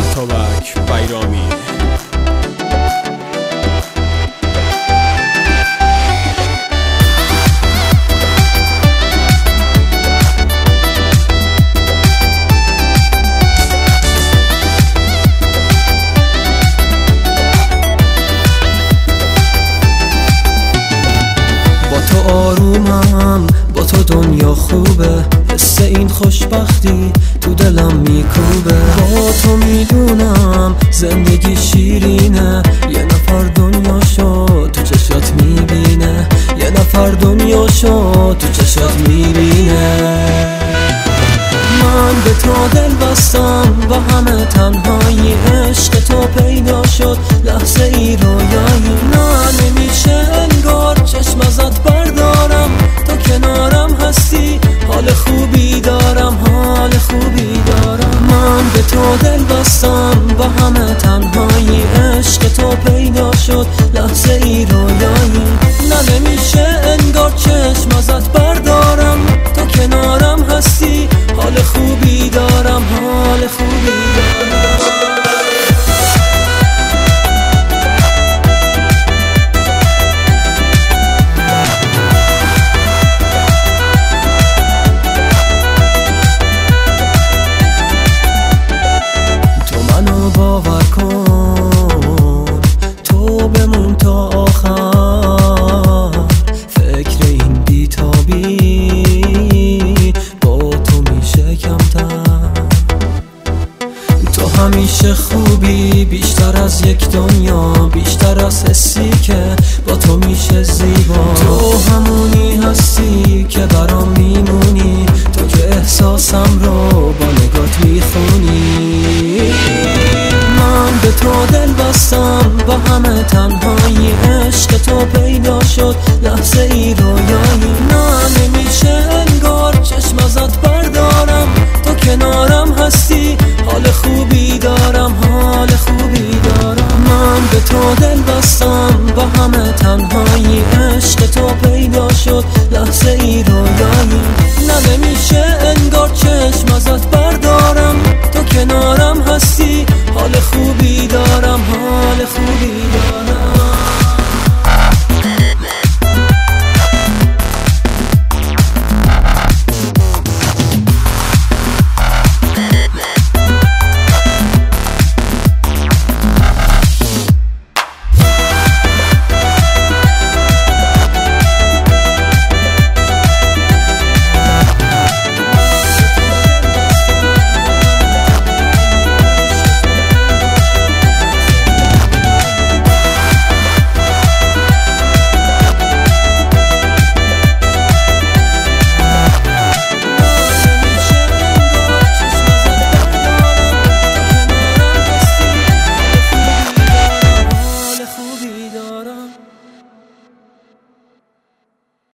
اتابک بیرامی. آرومم با تو دنیا خوبه، حس این خوشبختی تو دلم میکوبه. با تو میدونم زندگی شیرینه، یه نفر دنیا شد تو چشات میبینه، یه نفر دنیا شد تو چشات میبینه. من به تو دل بستم و همه تنهایی، عشق تو پیدا شد لحظه ای رویایی. نه نمیشه انگار چشم ازت بردارم، تو کنارم هستی حال خوبی دارم، حال خوبی دارم. من به تو دل بستم و همه تنهایی، عشق تو پیدا شد لحظه ای رویایی. نه نمیشه انگار چشم ازت بردارم، تو کنارم هستی حال خوبی دارم، حال خوبی دارم. تو منو باور کن، تو بمون تا آخر، فکر این بیتابی با تو میشه کمتر. تو همیشه خوبی بیشتر از یک دنیا، بیشتر از حسی که با تو میشه زیبا. تو همونی هستی که برام میمونی، تو که احساسم رو با نگات